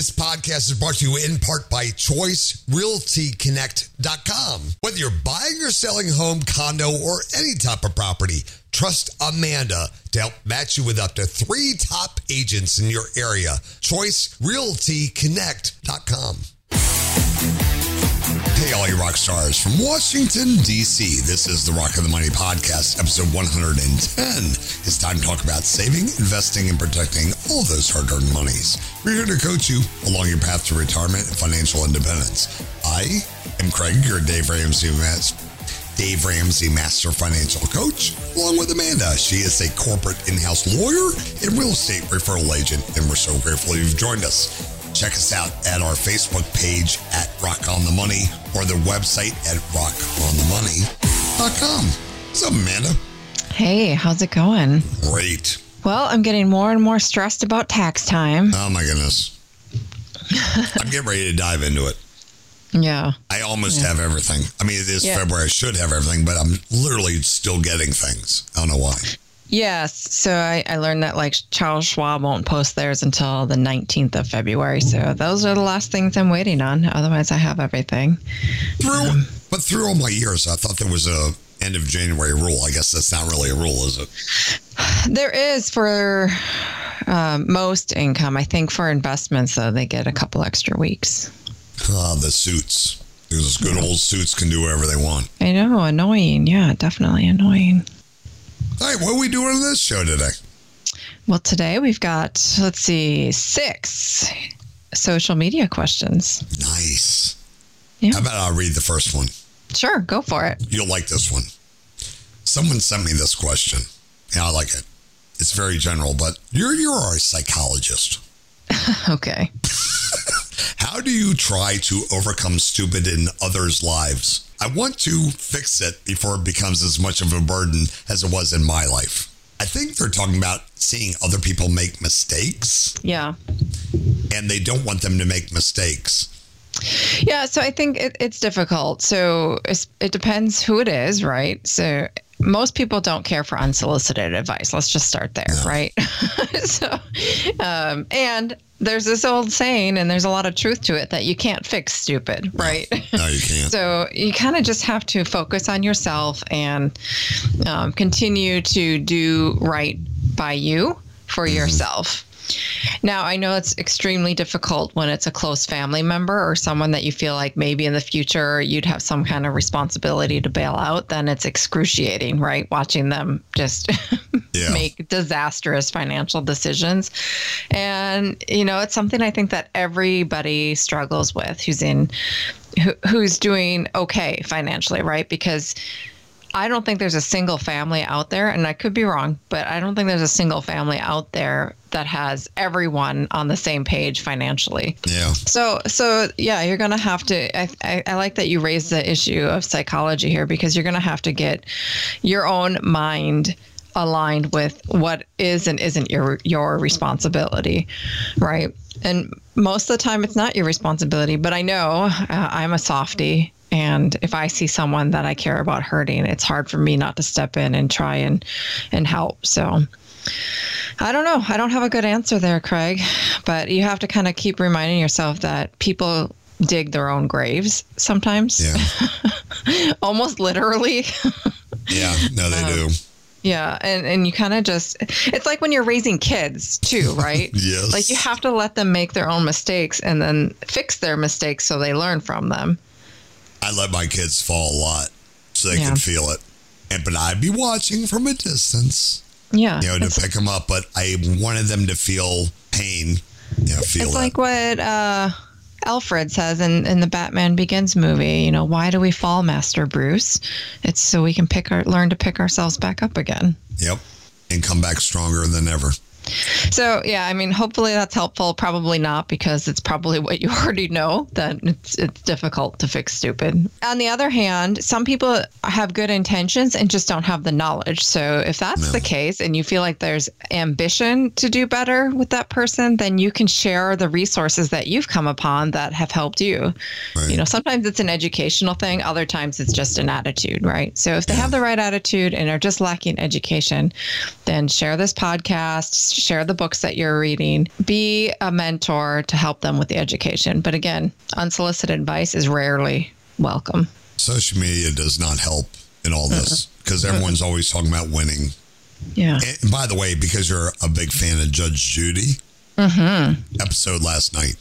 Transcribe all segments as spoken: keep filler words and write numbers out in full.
This podcast is brought to you in part by Choice Realty Connect dot com. Whether you're buying or selling a home, condo, or any type of property, trust Amanda to help match you with up to three top agents in your area. Choice Realty Connect dot com. Hey, all you rock stars from Washington, D C. This is the Rock of the Money Podcast, episode one hundred ten. It's time to talk about saving, investing, and protecting all those hard-earned monies. We're here to coach you along your path to retirement and financial independence. I am Craig, your Dave Ramsey Master, Dave Ramsey Master Financial Coach, along with Amanda. She is a corporate in-house lawyer and real estate referral agent, and we're so grateful you've joined us. Check us out at our Facebook page at Rock on the Money or the website at rock on the money dot com. What's up, Amanda? Hey, how's it going? Great. Well, I'm getting more and more stressed about tax time. Oh, my goodness. I'm getting ready to dive into it. Yeah. I almost yeah. have everything. I mean, it is yeah. February. I should have everything, but I'm literally still getting things. I don't know why. Yes. So I, I learned that like Charles Schwab won't post theirs until the nineteenth of February. So those are the last things I'm waiting on. Otherwise, I have everything. Through, um, but through all my years, I thought there was a end of January rule. I guess that's not really a rule, is it? There is for um, most income. I think for investments, though, they get a couple extra weeks. Ah, the suits. Those good old suits can do whatever they want. I know. Annoying. Yeah, definitely annoying. All right, what are we doing on this show today? Well, today we've got, let's see, six social media questions. Nice. Yeah. How about I'll read the first one? Sure, go for it. You'll like this one. Someone sent me this question. Yeah, I like it. It's very general, but you're you're a psychologist. Okay. How do you try to overcome stupid in others' lives? I want to fix it before it becomes as much of a burden as it was in my life. I think they're talking about seeing other people make mistakes. Yeah. And they don't want them to make mistakes. Yeah, so I think it, it's difficult. So it's, it depends who it is, right? So most people don't care for unsolicited advice. Let's just start there, no. right? so, um, and there's this old saying, and there's a lot of truth to it, that you can't fix stupid, right? No, no you can't. So you kind of just have to focus on yourself and um, continue to do right by you for mm-hmm. yourself. Now, I know it's extremely difficult when it's a close family member or someone that you feel like maybe in the future you'd have some kind of responsibility to bail out. Then it's excruciating, right? Watching them just yeah. make disastrous financial decisions. And, you know, it's something I think that everybody struggles with who's in, who, who's doing okay financially, right? Because I don't think there's a single family out there, and I could be wrong, but I don't think there's a single family out there that has everyone on the same page financially. Yeah. So, so yeah, you're going to have to, I, I, I like that you raised the issue of psychology here, because you're going to have to get your own mind aligned with what is and isn't your, your responsibility, right? And most of the time it's not your responsibility, but I know uh, I'm a softie. And if I see someone that I care about hurting, it's hard for me not to step in and try and, and help. So I don't know. I don't have a good answer there, Craig, but you have to kind of keep reminding yourself that people dig their own graves sometimes. Yeah. Almost literally. Yeah, no, they um, do. Yeah. And, and you kind of just, it's like when you're raising kids too, right? Yes. Like you have to let them make their own mistakes and then fix their mistakes so they learn from them. I let my kids fall a lot so they yeah. can feel it. And but I'd be watching from a distance. Yeah. You know, to pick them up. But I wanted them to feel pain. You know, feel It's that. like what uh, Alfred says in, in the Batman Begins movie, you know, why do we fall, Master Bruce? It's so we can pick our, learn to pick ourselves back up again. Yep. And come back stronger than ever. So, yeah, I mean, hopefully that's helpful. Probably not, because it's probably what you already know, that it's it's difficult to fix stupid. On the other hand, some people have good intentions and just don't have the knowledge. So if that's no. the case and you feel like there's ambition to do better with that person, then you can share the resources that you've come upon that have helped you. Right. You know, sometimes it's an educational thing. Other times it's just an attitude, right? So if they yeah. have the right attitude and are just lacking education, then share this podcast, share the books that you're reading, be a mentor to help them with the education. But again, unsolicited advice is rarely welcome. Social media does not help in all this because mm-hmm. everyone's always talking about winning. Yeah. And by the way, because you're a big fan of Judge Judy, mm-hmm. episode last night,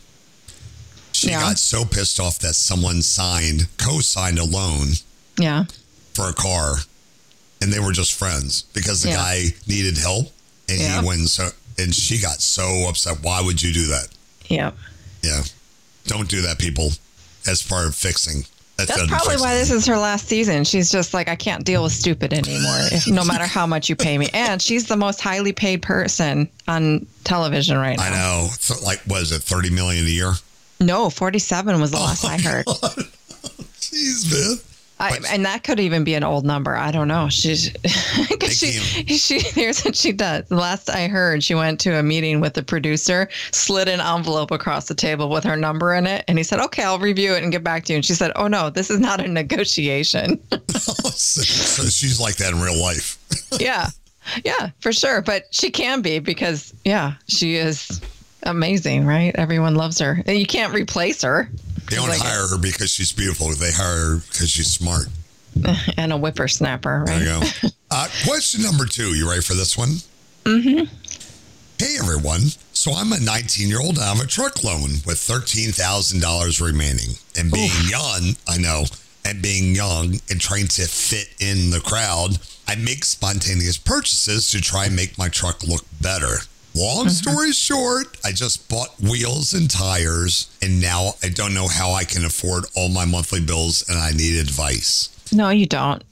she yeah. got so pissed off that someone signed, co-signed a loan yeah. for a car, and they were just friends because the yeah. guy needed help, and yeah. he went so, and she got so upset. Why would you do that? Yeah. Yeah. Don't do that, people, as part of fixing. That That's probably why this is her last season. She's just like, I can't deal with stupid anymore, if, no matter how much you pay me. And she's the most highly paid person on television right now. I know. So, like, what is it, thirty million dollars a year? No, forty-seven was the last oh I heard. Jeez, man. I, and that could even be an old number. I don't know. She's she, she here's what she does. The last I heard, she went to a meeting with the producer, slid an envelope across the table with her number in it, and he said, "Okay, I'll review it and get back to you." And she said, "Oh no, this is not a negotiation." so, so she's like that in real life. yeah, yeah, for sure. But she can be because yeah, she is amazing, right? Everyone loves her. You can't replace her. They don't like hire her because she's beautiful. They hire her because she's smart. And a whippersnapper, right? There you go. Uh, question number two. You ready for this one? Mm-hmm. Hey, everyone. So I'm a nineteen-year-old and I have a truck loan with thirteen thousand dollars remaining. And being Oof. young, I know, and being young and trying to fit in the crowd, I make spontaneous purchases to try and make my truck look better. Long story short, I just bought wheels and tires, and now I don't know how I can afford all my monthly bills, and I need advice. No, you don't.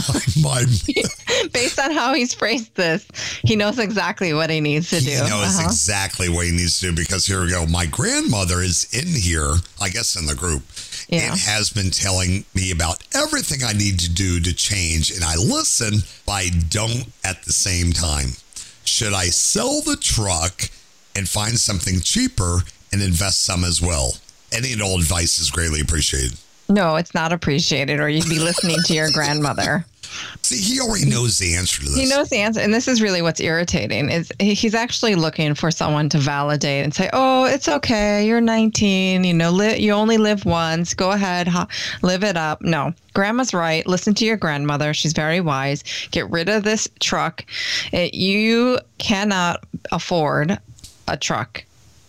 my, Based on how he's phrased this, he knows exactly what he needs to he do. He knows uh-huh. exactly what he needs to do, because here we go. My grandmother is in here, I guess in the group, yeah. and has been telling me about everything I need to do to change, and I listen, but I don't at the same time. Should I sell the truck and find something cheaper and invest some as well? Any and all advice is greatly appreciated. No, it's not appreciated, or you'd be listening to your grandmother. See, he already knows the answer to this. He knows the answer. And this is really what's irritating is he's actually looking for someone to validate and say, oh, it's okay. You're nineteen. You know, li- you only live once. Go ahead. Ha- live it up. No, grandma's right. Listen to your grandmother. She's very wise. Get rid of this truck. It, you cannot afford a truck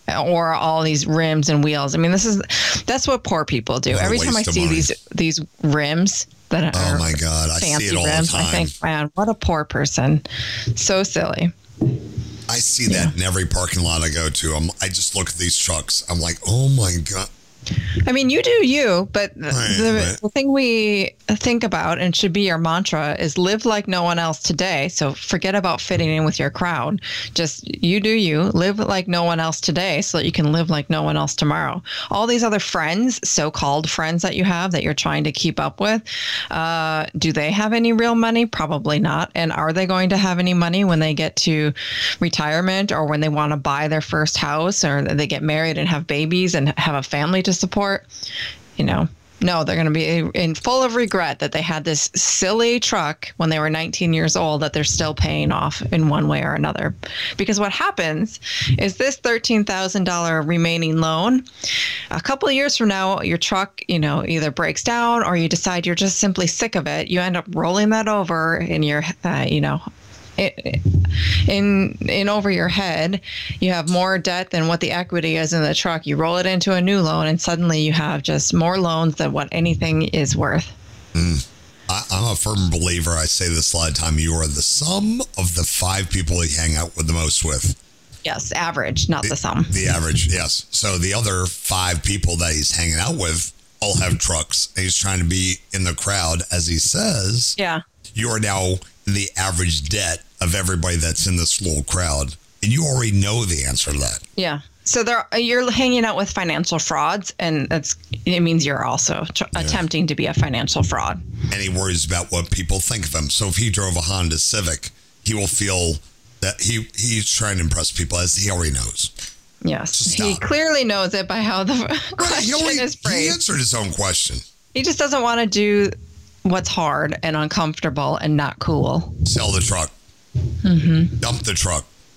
or all these rims and wheels. I mean, this is, that's what poor people do. Every time I see money. these, these rims, that are oh my God, I see it all rims, the time. I think, man, what a poor person. So silly. I see that yeah. in every parking lot I go to. I'm, I just look at these trucks. I'm like, oh my God. I mean, you do you, but right, the, right. the thing we think about and should be our mantra is live like no one else today. So forget about fitting in with your crowd. Just you do you, live like no one else today so that you can live like no one else tomorrow. All these other friends, so-called friends that you have that you're trying to keep up with, uh, do they have any real money? Probably not. And are they going to have any money when they get to retirement or when they want to buy their first house or they get married and have babies and have a family to support? You know, no, they're going to be in full of regret that they had this silly truck when they were nineteen years old that they're still paying off in one way or another. Because what happens is this thirteen thousand dollars remaining loan, a couple of years from now, your truck, you know, either breaks down or you decide you're just simply sick of it. You end up rolling that over in your, uh, you know, in in over your head. You have more debt than what the equity is in the truck. You roll it into a new loan and suddenly you have just more loans than what anything is worth. Mm. I, I'm a firm believer. I say this a lot of time. You are the sum of the five people you hang out with the most with. Yes, average, not the, the sum. The average, yes. So the other five people that he's hanging out with all have trucks. And he's trying to be in the crowd, as he says. Yeah. You are now in the average debt of everybody that's in this little crowd. And you already know the answer to that. Yeah. So there, you're hanging out with financial frauds, and that's it means you're also tr- yeah. attempting to be a financial fraud. And he worries about what people think of him. So if he drove a Honda Civic, he will feel that he he's trying to impress people, as he already knows. Yes. He clearly knows it by how the right, question he already, is phrased. He answered his own question. He just doesn't want to do what's hard and uncomfortable and not cool. Sell the truck. Mm-hmm. Dump the truck.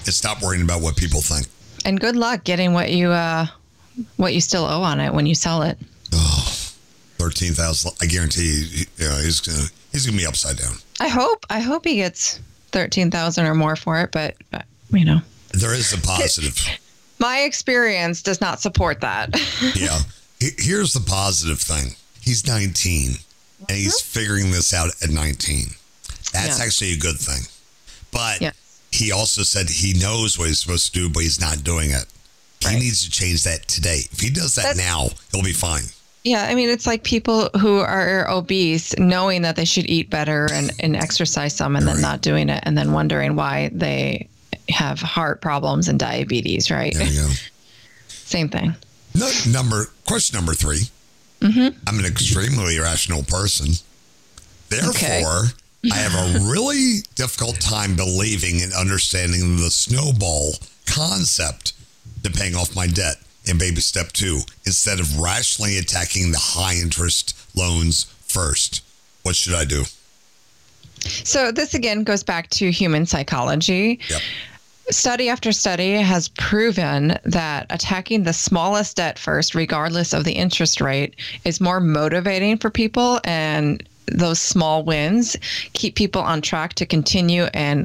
and stop worrying about what people think. And good luck getting what you uh, what you still owe on it when you sell it. Oh, thirteen thousand. I guarantee you, you know, he's gonna he's gonna be upside down. I hope. I hope he gets thirteen thousand or more for it, but, but you know, there is a positive. My experience does not support that. Yeah. Here's the positive thing. He's nineteen, and he's figuring this out at nineteen. That's yeah. actually a good thing. But yeah. he also said he knows what he's supposed to do, but he's not doing it. Right. He needs to change that today. If he does that That's, now, he'll be fine. Yeah, I mean, it's like people who are obese knowing that they should eat better and, and exercise some and right. then not doing it and then wondering why they have heart problems and diabetes, right? There you go. Same thing. No, number question number three. Mm-hmm. I'm an extremely irrational person. Therefore, okay. I have a really difficult time believing and understanding the snowball concept to paying off my debt in baby step two, instead of rationally attacking the high interest loans first. What should I do? So this again goes back to human psychology. Yep. Study after study has proven that attacking the smallest debt first, regardless of the interest rate, is more motivating for people, and those small wins keep people on track to continue and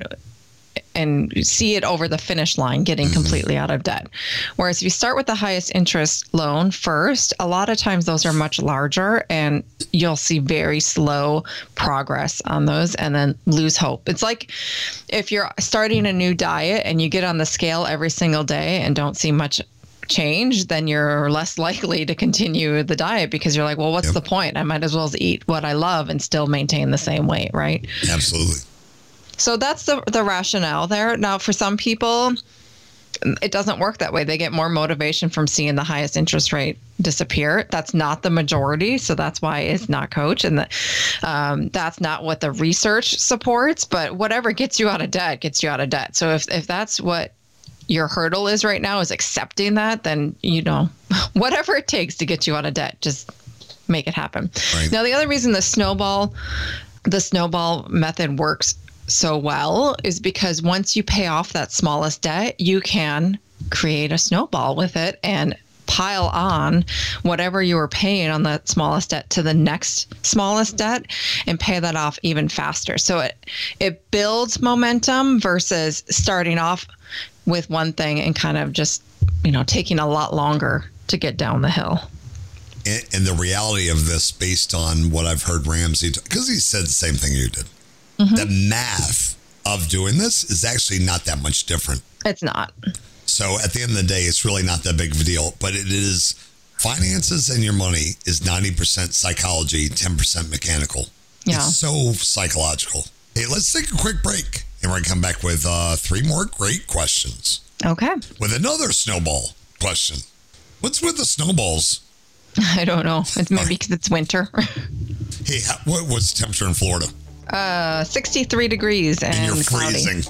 and see it over the finish line, getting mm-hmm. completely out of debt. Whereas if you start with the highest interest loan first, a lot of times those are much larger and you'll see very slow progress on those and then lose hope. It's like if you're starting a new diet and you get on the scale every single day and don't see much change, then you're less likely to continue the diet because you're like, well, what's yep. the point? I might as well eat what I love and still maintain the same weight, right? Absolutely. So that's the the rationale there. Now, for some people, it doesn't work that way. They get more motivation from seeing the highest interest rate disappear. That's not the majority. So that's why it's not coach. And the, um, that's not what the research supports. But whatever gets you out of debt gets you out of debt. So if, if that's what your hurdle is right now, is accepting that, then, you know, whatever it takes to get you out of debt, just make it happen. Right. Now, the other reason the snowball, the snowball method works so well is because once you pay off that smallest debt, you can create a snowball with it and pile on whatever you were paying on that smallest debt to the next smallest debt and pay that off even faster. So it it builds momentum versus starting off with one thing and kind of just, you know, taking a lot longer to get down the hill. And, and the reality of this, based on what I've heard Ramsey, because he said the same thing you did. Mm-hmm. The math of doing this is actually not that much different. It's not. So at the end of the day, it's really not that big of a deal. But it is, finances and your money is ninety percent psychology, ten percent mechanical. Yeah. It's so psychological. Hey, let's take a quick break. And we're going to come back with uh, three more great questions. Okay. With another snowball question. What's with the snowballs? I don't know. It's maybe because it's winter. Hey, how, what, what's the temperature in Florida? Uh, sixty-three degrees and, and you're cloudy. freezing.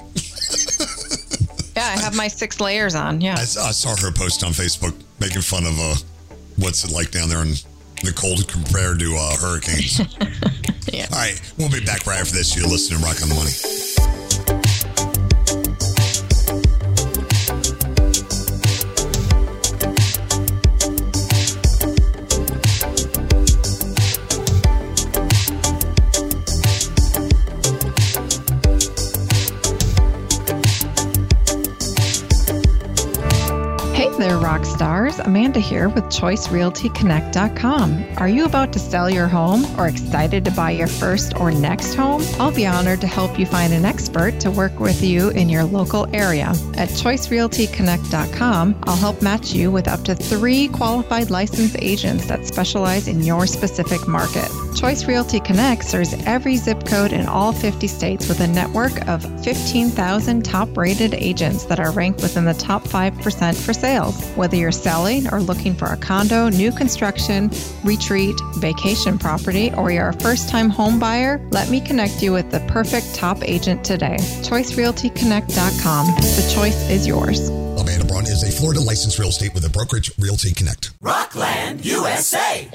Yeah, I have my six layers on. Yeah. I, I saw her post on Facebook making fun of uh, what's it like down there in the cold compared to uh, hurricanes. Yeah. All right, we'll be back right after this. You're listening to Rock on the Money. Rock stars, Amanda here with Choice Realty Connect dot com. Are you about to sell your home or excited to buy your first or next home? I'll be honored to help you find an expert to work with you in your local area. At Choice Realty Connect dot com, I'll help match you with up to three qualified licensed agents that specialize in your specific market. Choice Realty Connect serves every zip code in all fifty states with a network of fifteen thousand top-rated agents that are ranked within the top five percent for sales. Whether you're selling or looking for a condo, new construction, retreat, vacation property, or you're a first-time home buyer, let me connect you with the perfect top agent today. Choice Realty Connect dot com. The choice is yours. Amanda Braun is a Florida licensed real estate with a brokerage, Realty Connect. Rockland, U S A.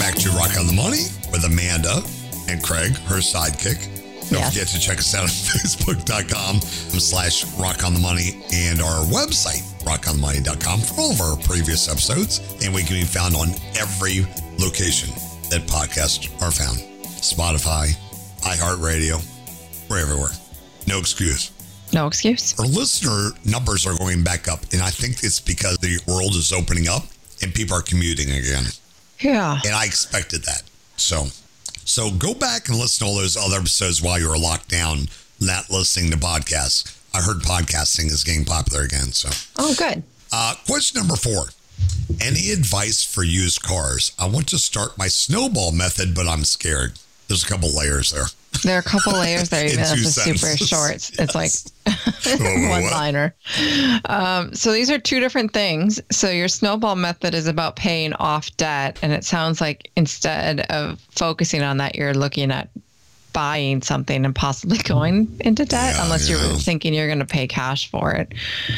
back to Rock on the Money with Amanda and Craig, her sidekick. Don't Yes. forget to check us out at facebook.com slash rock on the money and our website, rock on the money dot com, for all of our previous episodes. And we can be found on every location that podcasts are found. Spotify, iHeartRadio, we're everywhere. No excuse. No excuse. Our listener numbers are going back up, and I think it's because the world is opening up and people are commuting again. Yeah. And I expected that. So, so go back and listen to all those other episodes while you were locked down, not listening to podcasts. I heard podcasting is getting popular again. So, Oh, good. uh, question number four. Any advice for used cars? I want to start my snowball method, but I'm scared. There's a couple layers there. There are a couple layers there, even In if two it's super sentences. short. It's like Whoa, whoa, one what? liner. Um, so these are two different things. So your snowball method is about paying off debt. And it sounds like instead of focusing on that, you're looking at buying something and possibly going into debt, Yeah, unless yeah. you're thinking you're going to pay cash for it.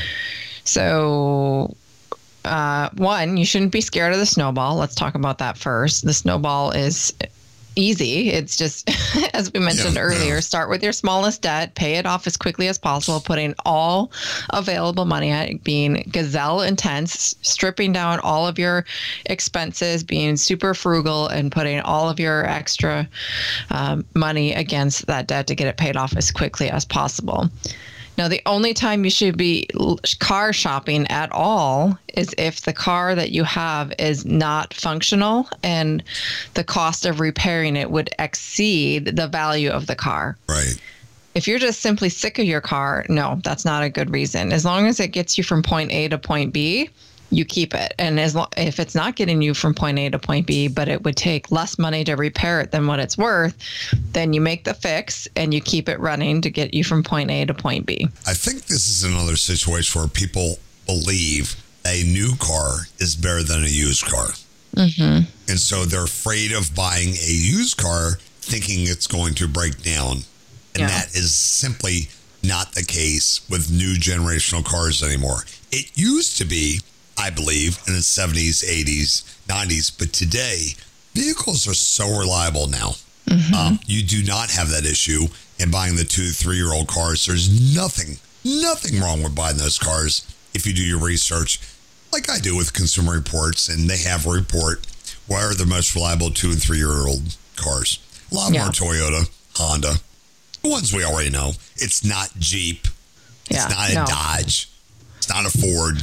So uh, one, you shouldn't be scared of the snowball. Let's talk about that first. The snowball is easy. It's just, as we mentioned Yeah, earlier, yeah. start with your smallest debt, pay it off as quickly as possible, putting all available money at it, being gazelle intense, stripping down all of your expenses, being super frugal, and putting all of your extra um, money against that debt to get it paid off as quickly as possible. Now, the only time you should be l- car shopping at all is if the car that you have is not functional and the cost of repairing it would exceed the value of the car. Right. If you're just simply sick of your car, no, that's not a good reason. As long as it gets you from point A to point B, you keep it. And as lo- if it's not getting you from point A to point B, but it would take less money to repair it than what it's worth, then you make the fix and you keep it running to get you from point A to point B. I think this is another situation where people believe a new car is better than a used car. Mm-hmm. And so they're afraid of buying a used car thinking it's going to break down. And Yeah. that is simply not the case with new generational cars anymore. It used to be, I believe, in the seventies, eighties, nineties. But today, vehicles are so reliable now. Mm-hmm. Um, you do not have that issue in buying the two, three-year-old cars. There's nothing, nothing wrong with buying those cars if you do your research, like I do with Consumer Reports, and they have a report what are the most reliable two and three-year-old cars. A lot Yeah. more Toyota, Honda, the ones we already know. It's not Jeep. It's Yeah, not a no. Dodge. It's not a Ford.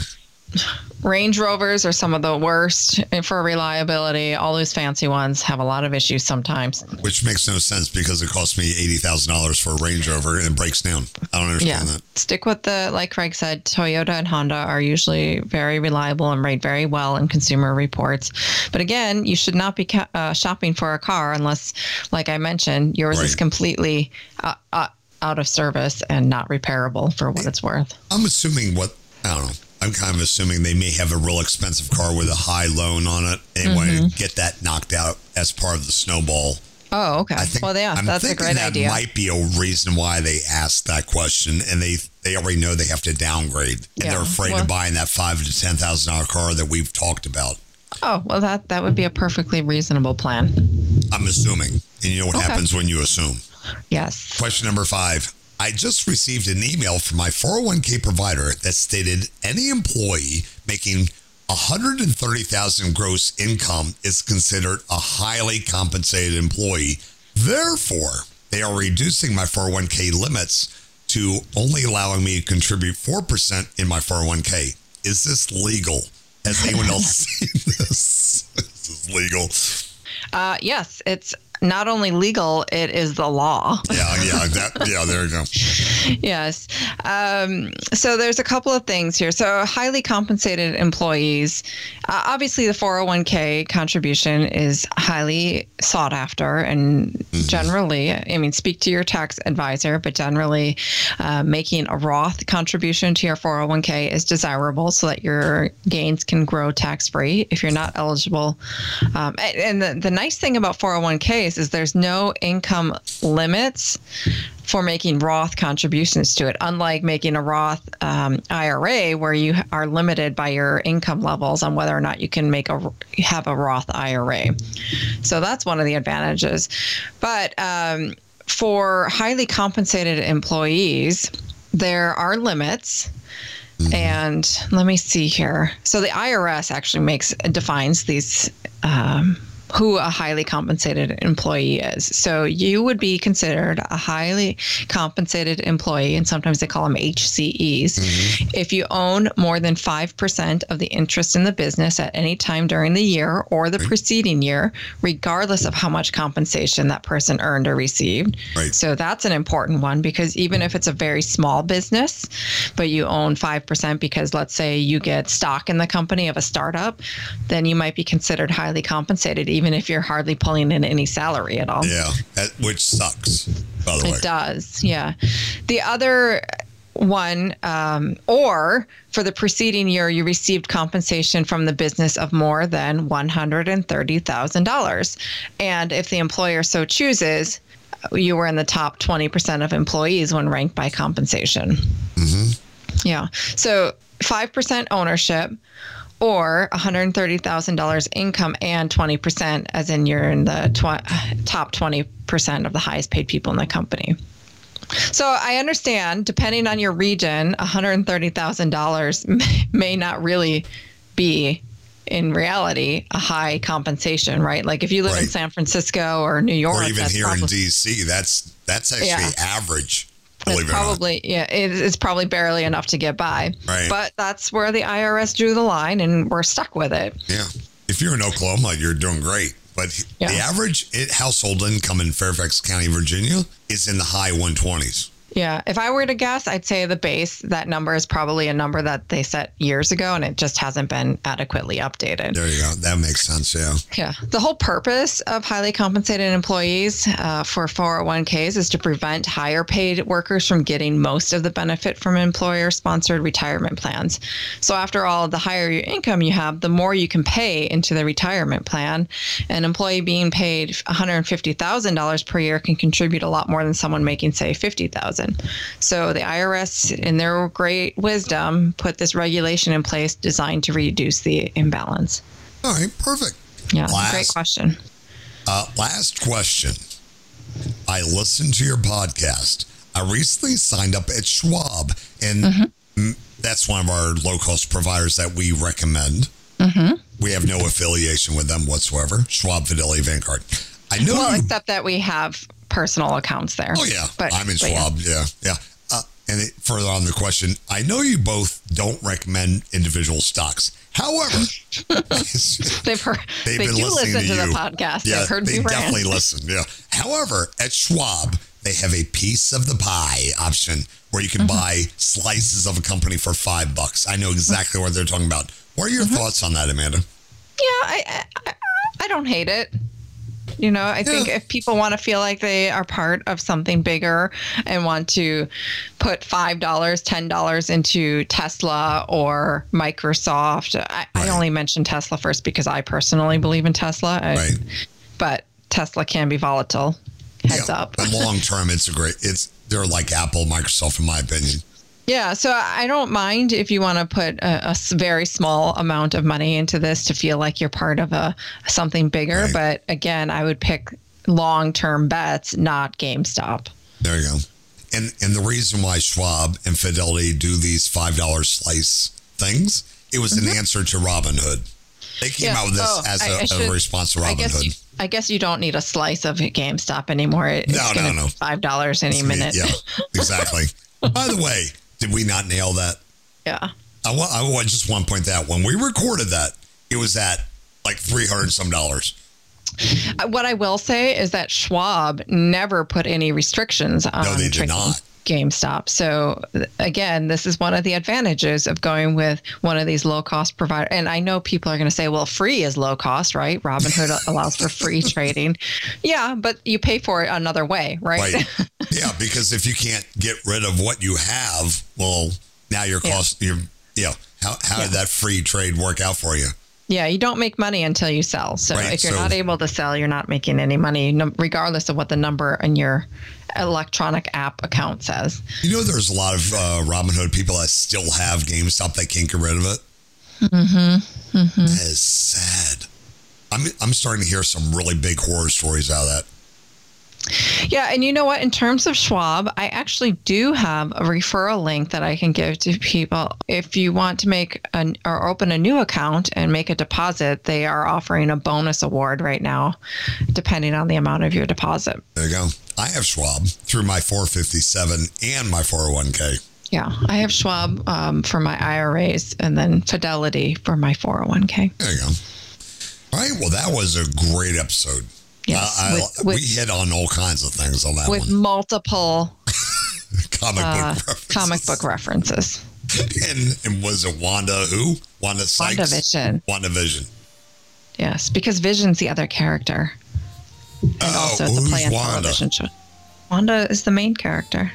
Range Rovers are some of the worst for reliability. All those fancy ones have a lot of issues sometimes. Which makes no sense because it cost me eighty thousand dollars for a Range Rover and it breaks down. I don't Yeah. understand that. Stick with the, like Craig said, Toyota and Honda are usually very reliable and rate very well in Consumer Reports. But again, you should not be ca- uh, shopping for a car unless, like I mentioned, yours is Right. completely uh, uh, out of service and not repairable for what it's worth. I'm assuming what, I don't know. I'm kind of assuming they may have a real expensive car with a high loan on it and Mm-hmm. want to get that knocked out as part of the snowball. Oh, okay. I think, well, yeah, I'm that's a thinking great that idea. might be a reason why they asked that question, and they they already know they have to downgrade, and Yeah, they're afraid well- of buying that five to ten thousand dollar car that we've talked about. Oh, well, that, that would be a perfectly reasonable plan. I'm assuming, and you know what Okay. happens when you assume. Yes. Question number five. I just received an email from my four oh one k provider that stated any employee making one hundred thirty thousand dollars gross income is considered a highly compensated employee. Therefore, they are reducing my four oh one k limits to only allowing me to contribute four percent in my four oh one k. Is this legal? Has anyone else seen this? This is legal. Uh, yes, it's not only legal, it is the law. Yeah, yeah, that, yeah, there you go. Yes. Um, so there's a couple of things here. So highly compensated employees, uh, obviously the four oh one k contribution is highly sought after, and mm-hmm. generally, I mean, speak to your tax advisor, but generally uh, making a Roth contribution to your four oh one k is desirable so that your gains can grow tax-free if you're not eligible. Um, and the, the nice thing about four oh one k is place is there's no income limits for making Roth contributions to it, unlike making a Roth um, I R A where you are limited by your income levels on whether or not you can make a have a Roth I R A. So that's one of the advantages. But um, for highly compensated employees, there are limits. Mm-hmm. And let me see here. So the I R S actually makes defines these um, who a highly compensated employee is. So you would be considered a highly compensated employee, and sometimes they call them H C Es, mm-hmm. if you own more than five percent of the interest in the business at any time during the year or the right. preceding year, regardless of how much compensation that person earned or received. Right. So that's an important one, because even if it's a very small business, but you own five percent because let's say you get stock in the company of a startup, then you might be considered highly compensated, even if you're hardly pulling in any salary at all. Yeah, that, which sucks, by the way. It does, yeah. The other one, um, or for the preceding year, you received compensation from the business of more than one hundred thirty thousand dollars. And if the employer so chooses, you were in the top twenty percent of employees when ranked by compensation. Mm-hmm. Yeah. So five percent ownership, or one hundred thirty thousand dollars income and twenty percent, as in you're in the tw- top twenty percent of the highest paid people in the company. So I understand, depending on your region, one hundred thirty thousand dollars may, may not really be, in reality, a high compensation, right? Like if you live right. in San Francisco or New York. Or even that's here probably, in D C, that's, that's actually yeah. average. It's probably, yeah, it, it's probably barely enough to get by. Right. But that's where the I R S drew the line, and we're stuck with it. Yeah. If you're in Oklahoma, you're doing great. But yeah. the average household income in Fairfax County, Virginia, is in the high one twenties. Yeah. If I were to guess, I'd say the base, that number is probably a number that they set years ago, and it just hasn't been adequately updated. There you go. That makes sense. Yeah. Yeah. The whole purpose of highly compensated employees uh, for four oh one k's is to prevent higher paid workers from getting most of the benefit from employer sponsored retirement plans. So after all, the higher your income you have, the more you can pay into the retirement plan. An employee being paid one hundred fifty thousand dollars per year can contribute a lot more than someone making, say, fifty thousand dollars. So the I R S, in their great wisdom, put this regulation in place designed to reduce the imbalance. All right, perfect. Yeah, last, great question. Uh, last question. I listened to your podcast. I recently signed up at Schwab, and mm-hmm. that's one of our low-cost providers that we recommend. Mm-hmm. We have no affiliation with them whatsoever. Schwab, Fidelity, Vanguard. I know. Well, you, except that we have personal accounts there. Oh, yeah. But, I'm in but Schwab. Yeah. Yeah. yeah. Uh, and it, further on the question, I know you both don't recommend individual stocks. However, they've heard, they've they been do listening listen to, to you. the podcast. Yeah, they've heard they definitely rant. listen. Yeah. However, at Schwab, they have a piece of the pie option where you can mm-hmm. buy slices of a company for five bucks. I know exactly what they're talking about. What are your mm-hmm. thoughts on that, Amanda? Yeah, I, I I don't hate it. You know, I yeah. think if people want to feel like they are part of something bigger and want to put five dollars, ten dollars into Tesla or Microsoft, I, right. I only mentioned Tesla first because I personally believe in Tesla. I, right. But Tesla can be volatile. Heads yeah. up. But long term, it's a great, it's, they're like Apple, Microsoft, in my opinion. Yeah, so I don't mind if you want to put a, a very small amount of money into this to feel like you're part of a something bigger. Right. But again, I would pick long-term bets, not GameStop. There you go. And and the reason why Schwab and Fidelity do these five dollar slice things, it was mm-hmm. an answer to Robinhood. They came yeah. out with this oh, as a, I, I should, a response to Robinhood. I guess, you, I guess you don't need a slice of GameStop anymore. It, no, it's no, no. five dollars any it's minute. Me, yeah, exactly. By the way, did we not nail that? Yeah. I, want, I just want to point that out. When we recorded that, it was at like three hundred some dollars. What I will say is that Schwab never put any restrictions on no, they did not. GameStop. So again, this is one of the advantages of going with one of these low cost providers. And I know people are going to say, well, free is low cost, right? Robinhood allows for free trading. Yeah, but you pay for it another way, right? Right. Yeah, because if you can't get rid of what you have, well, now your cost, yeah. your, you know, how, how yeah. did that free trade work out for you? Yeah, you don't make money until you sell. So Right, if you're so- not able to sell, you're not making any money, no- regardless of what the number in your electronic app account says. You know, there's a lot of uh, Robinhood people that still have GameStop that can't get rid of it. Mm-hmm. Mm-hmm. That is sad. I'm I'm starting to hear some really big horror stories out of that. Yeah, and you know what? In terms of Schwab, I actually do have a referral link that I can give to people. If you want to make an or open a new account and make a deposit, they are offering a bonus award right now, depending on the amount of your deposit. There you go. I have Schwab through my four fifty-seven and my four oh one k. Yeah, I have Schwab um, for my I R As and then Fidelity for my four oh one k. There you go. All right. Well, that was a great episode. Yes, Uh, I, with, with, we hit on all kinds of things on that with one. multiple Comic uh, book references. comic book references. And, and was it Wanda who? Wanda Sykes? WandaVision. WandaVision. Yes, because Vision's the other character. And Oh, also it's a who's play on Wanda? television show. Wanda is the main character.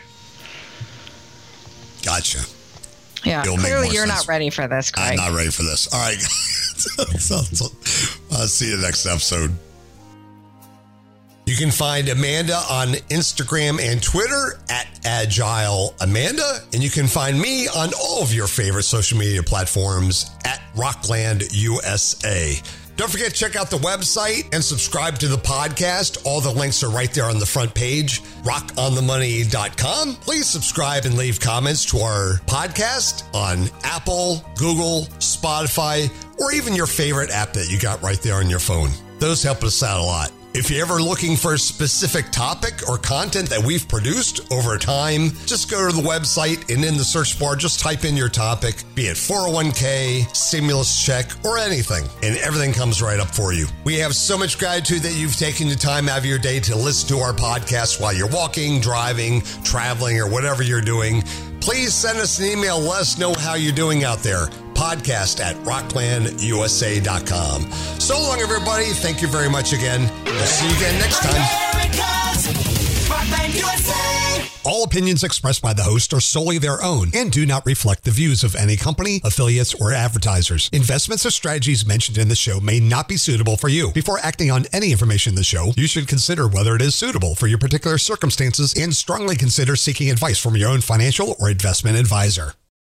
Gotcha. Yeah, It'll make clearly more you're sense. not ready for this, Craig. I'm not ready for this. All right. so, so, I'll see you next episode. You can find Amanda on Instagram and Twitter at Agile Amanda, and you can find me on all of your favorite social media platforms at Rockland U S A. Don't forget to check out the website and subscribe to the podcast. All the links are right there on the front page, rock on the money dot com. Please subscribe and leave comments to our podcast on Apple, Google, Spotify, or even your favorite app that you got right there on your phone. Those help us out a lot. If you're ever looking for a specific topic or content that we've produced over time, just go to the website and in the search bar, just type in your topic, be it four oh one k, stimulus check, or anything, and everything comes right up for you. We have so much gratitude that you've taken the time out of your day to listen to our podcast while you're walking, driving, traveling, or whatever you're doing. Please send us an email. Let us know how you're doing out there. Podcast at rockland u s a dot com. So long, everybody. Thank you very much again. We'll see you again next time. America's Rockland U S A. All opinions expressed by the host are solely their own and do not reflect the views of any company, affiliates, or advertisers. Investments or strategies mentioned in the show may not be suitable for you. Before acting on any information in the show, you should consider whether it is suitable for your particular circumstances and strongly consider seeking advice from your own financial or investment advisor.